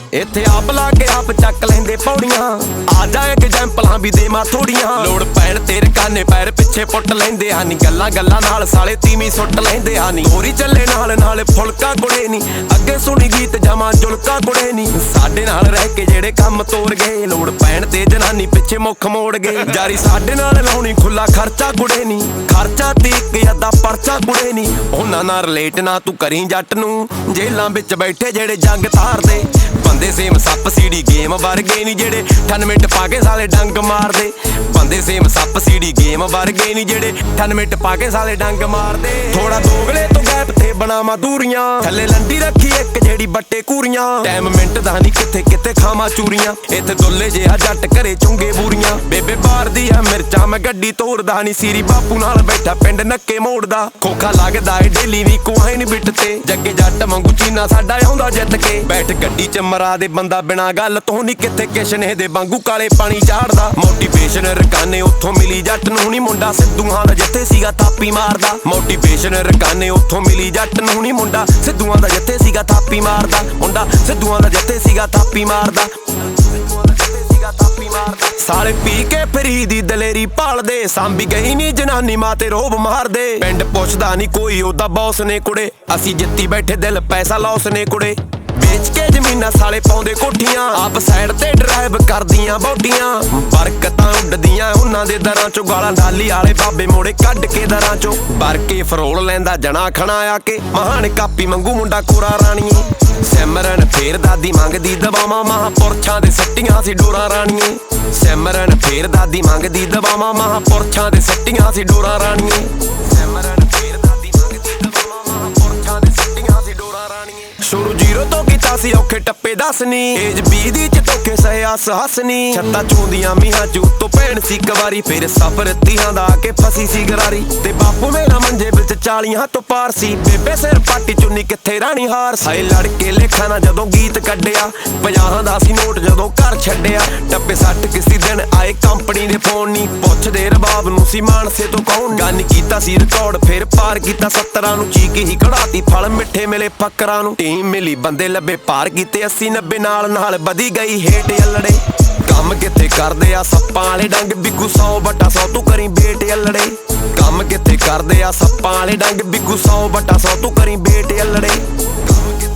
ਇੱਥੇ ਆਪ ਲਾ ਕੇ ਆਪ ਚੱਕ ਲੈਂਦੇ ਪੌੜੀਆਂ। ਆ ਜਾ ਐਗਜ਼ਾਮਪਲਾਂ ਵੀ ਦੇਵਾਂ ਥੋੜੀਆਂ। ਲੋੜ ਪੈਣ ਤੇਰੇ ਕਾਨੇ ਪੈਰ ਪਿੱਛੇ ਪੁੱਟ ਲੈਂਦੇ ਹਨ। ਗੱਲਾਂ ਗੱਲਾਂ ਨਾਲ ਸਾਲੇ ਤੀਵੀਂ ਸੁੱਟ ਲੈਂਦੇ ਹਨ। ਹੋਰੀ ਚੱਲੇ ਨਾਲ ਨਾਲ ਫੁਲਕਾ ਕੁੜੇ ਨੀ, ਅੱਗੇ ਸੁਣੀ ਗੀਤ ਜਾਵਾਂ ਜੁਲਕਾ ਕੁੜੇ ਨੀ। ਸਾਡੇ ਨਾਲ ਰਹਿ ਕੇ ਜਿਹੜੇ ਕੰਮ ਤੋਰ ਗਏ, ਲੋੜ ਪੈਣ ਤੇ ਜਨਾਨੀ ਪਿੱਛੇ ਮੁੱਖ ਮੋੜ ਗਏ। ਜਾਰੀ ਸਾਡੇ ਨਾਲ ਲਾਉਣੀ ਖੁੱਲਾ ਖਰਚਾ ਕੁੜੇ ਨੀ, ਖਰਚਾ ਤੇ ਇੱਕ ਅੱਧਾ ਪਰਚਾ ਕੁੜੇ ਨੀ। ਉਹਨਾਂ ਨਾਲ ਰਿਲੇਟ ਨਾ ਤੂੰ ਕਰੀ ਜੱਟ ਨੂੰ, ਜੇਲਾਂ ਵਿੱਚ ਬੈਠੇ ਜਿਹੜੇ ਜੰਗ ਤਾਰਦੇ। ਬੰਦੇ ਸੇਮ ਸੱਪ ਸੀੜੀ ਗੇਮ ਵਰਗੇ ਨੀ ਜਿਹੜੇ 98 ਮਿੰਟ ਪਾ ਕੇ ਸਾਲੇ ਡੰਗ ਮਾਰਦੇ। ਬੰਦੇ ਸੇਮ ਸੱਪ ਸੀੜੀ ਗੇਮ ਵਰਗੇ ਨੀ ਜਿਹੜੇ 98 ਮਿੰਟ ਪਾ ਕੇ ਸਾਲੇ ਡੰਗ ਮਾਰਦੇ। ਥੋੜਾ ਦੋਗਲੇ ਤੋਂ ਗੈਪ ਤੇ ਬਣਾਵਾਂ ਦੂਰੀਆਂ, ਥੱਲੇ ਲੰਡੀ ਰੱਖੀ ਇੱਕ ਜਿਹੜੀ ਬੱਟੇ ਕੂਰੀਆਂ। ਟਾਈਮ ਮਿੰਟ ਦਾ ਨਹੀਂ ਕਿੱਥੇ ਕਿੱਥੇ ਖਾਵਾਂ ਚੂਰੀਆਂ, ਇੱਥੇ ਦੁੱਲੇ ਜਿਹਾ ਜੱਟ ਘਰੇ ਚੁੰਗੇ ਬੂਰੀਆਂ। ਬੇਬੇ ਬਾਰਦੀ ਆ ਮਿਰਚਾਂ ਮੈਂ ਗੱਡੀ ਤੋੜਦਾ ਨੀ, ਸੀਰੀ ਬਾਪੂ ਨਾਲ ਬੈਠਾ ਪਿੰਡ ਨੱਕੇ ਮੋੜਦਾ। ਖੋਖਾ ਲੱਗਦਾ ਏ ਡੇਲੀ ਵੀ ਕੁਆਇਨ ਬਿੱਟ ਤੇ, ਜੱਗੇ ਜੱਟ ਵਾਂਗੂ ਚੀਨਾ ਸਾਡਾ ਆਉਂਦਾ ਜਿੱਤ ਕੇ। ਬੈਠ ਗੱਡੀ ਚ ਮਰਾ ਦੇ ਬੰਦਾ ਬਿਨਾ ਗੱਲ ਤੋਂ ਨੀ, ਕਿੱਥੇ ਕਿਸ਼ਨੇ ਦੇ ਵਾਂਗੂ ਕਾਲੇ ਪਾਣੀ ਚਾੜਦਾ। ਮੋਟੀਵੇਸ਼ਨ ਰਕਾਨੇ ਉੱਥੋਂ ਮਿਲੀ ਜੱਟ ਨੂੰ ਨੀ, ਮੁੰਡਾ ਸਿੱਧੂਆਂ ਦਾ ਜਿੱਥੇ ਸੀਗਾ ਥਾਪੀ ਮਾਰਦਾ। ਮੋਟੀਵੇਸ਼ਨ ਰਕਾਨੇ ਉੱਥੋਂ ਮਿਲੀ ਜੱਟ ਨੂੰ ਨੀ, ਮੁੰਡਾ ਸਿੱਧੂਆਂ ਦਾ ਜਿੱਥੇ ਸੀਗਾ ਥਾਪੀ ਮਾਰਦਾ। ਮੁੰਡਾ ਸਿੱਧੂਆਂ ਦਾ ਜਿੱਥੇ ਸੀਗਾ ਥਾਪੀ ਮਾਰਦਾ। ਸਾਲੇ ਪੀ ਕੇ ਫਰੀ ਦੀ ਦਲੇਰੀ ਭਾਲਦੇ, ਸਾਂਭੀ ਗਈ ਨੀ ਜਨਾਨੀ ਮਾਂ ਤੇ ਰੋਬ ਮਾਰਦੇ। ਪਿੰਡ ਪੁੱਛਦਾ ਨੀ ਕੋਈ ਉਹਦਾ ਬੌਸ ਨੇ ਕੁੜੇ, ਅਸੀਂ ਜਿੱਤੀ ਬੈਠੇ ਦਿਲ ਪੈਸਾ ਲੌਸ ਨੇ ਕੁੜੇ। ਵੇਚ ਕੇ ਜ਼ਮੀਨਾਂ ਸਾਲੇ ਪਾਉਂਦੇ ਕੋਠੀਆਂ, ਆਪ ਸਾਈਡ ਤੇ ਡਰਾਈਵ ਕਰਦੀਆਂ ਬੌਡੀਆਂ। ਬਰਕਤਾਂ ਉੱਡਦੀਆਂ ਉਹਨਾਂ ਦੇ ਦਰਾਂ ਚੋਂ, ਗਾਲਾਂ ਢਾਲੀ ਵਾਲੇ ਬਾਬੇ ਮੋੜੇ ਕੱਢ ਕੇ ਦਰਾਂ ਚੋਂ। ਬਰਕੇ ਫਰੋਲ ਲੈਂਦਾ ਜਣਾ ਖਣਾ ਆ ਕੇ, ਮਹਾਨ ਕਾਪੀ ਮੰਗੂ ਮੁੰਡਾ ਕੋਰਾ ਰਾਣੀਏ। ਸਿਮਰਨ ਫੇਰ ਦਾਦੀ ਮੰਗਦੀ ਦਵਾਵਾਂ, ਮਹਾਂਪੁਰਸ਼ਾਂ ਦੇ ਸੱਟੀਆਂ ਸੀ ਡੋਰਾਂ ਰਾਣੀਏ। ਸਿਮਰਨ ਫੇਰ ਦਾਦੀ ਮੰਗਦੀ ਦਵਾਵਾਂ, ਮਹਾਂਪੁਰਸ਼ਾਂ ਦੇ ਸੱਟੀਆਂ ਸੀ ਡੋਰਾਂ ਰਾਣੀਏ। ਸਿਮਰਨ ਫੇਰ ਦਾਦੀ ਮੰਗਦੀ ਦਵਾਵਾਂ, ਮਹਾਂਪੁਰਸ਼ਾਂ ਦੇ ਸੱਟੀਆਂ ਸੀ ਡੋਰਾਂ ਰਾਣੀਏ। ਸ਼ੁਰੂ ਜ਼ੀਰੋ ਤੋਂ ਕੀਤਾ ਸੀ ਔਖੇ ਟੱਪੇ ਦੱਸਨੀ, ਏਜ 20 ਦੀ ਚ ਧੋਖੇ ਸਹੇ ਹੱਸ ਹੱਸਨੀ। ਛੱਤਾਂ ਚੋਂਦੀਆਂ ਮੀਹਾਂ ਚ ਉੱਤੋਂ ਭੈਣ ਸੀ ਕਵਾਰੀ, ਫੇਰ ਸਫਰ ਤੀਹਾਂ ਦਾ ਆ ਕੇ ਫਸੀ ਸੀ ਗਰਾਰੀ। ਤੇ ਬਾਪੂ ਮੇਰਾ ਮੰਜੇ ਵਿੱਚ 40 ਤੋਂ ਪਾਰ ਸੀ, ਬੇਬੇ ਸਿਰ ਪਾਟੀ ਚੁੰਨੀ ਕਿੱਥੇ ਰਾਣੀ ਹਾਰ ਸੀ। ਹਾਏ ਲੜਕੇ ਲੇਖਾਂ ਨਾ ਜਦੋਂ ਗੀਤ ਕੱਢਿਆ, 50 ਦਾ ਸੀ ਨੋਟ ਜਦੋਂ ਘਰ ਛੱਡਿਆ। ਟੱਪੇ ਸੱਟ ਕਿਸੇ ਦਿਨ ਆਏ ਕੰਪਨੀ ਦੇ ਫੋਨ ਨੀ, ਪੁੱਛਦੇ ਰਬਾਬ ਨੂੰ ਸੀ ਮਾਨਸੇ ਤੋਂ ਕੌਣ। ਗੰਨ ਕੀਤਾ ਸੀ ਰਿਕਾਰਡ ਫੇਰ ਪਾਰ ਕੀਤਾ 70 ਨੂੰ, ਚੀਕ ਹੀ ਕਢਾਤੀ ਫਲ ਮਿੱਠੇ ਮਿਲੇ ਫੱਕਰਾਂ ਨੂੰ। ਟੀਮ ਮਿਲੀ ਬੰਦੇ ਲੱਭੇ ਪਾਰ ਕੀਤੇ 80 90, ਨਾਲ ਨਾਲ ਵਧੀ ਗਈ ਹੇਠ ਅਲੜੇ। ਕੰਮ ਕਿੱਥੇ ਕਰਦੇ ਆ ਸੱਪਾਂ ਵਾਲੇ ਡੰਗ, ਬਿੱਗੂ 100/100 ਤੂੰ ਕਰੀ ਬੇਟ ਅਲੜੇ। ਕੰਮ ਕਿੱਥੇ ਕਰਦੇ ਆ ਸੱਪਾਂ ਵਾਲੇ ਡੰਗ, ਬਿੱਗੂ 100/100 ਤੂੰ ਕਰੀ ਬੇਟ ਅਲੜੇ।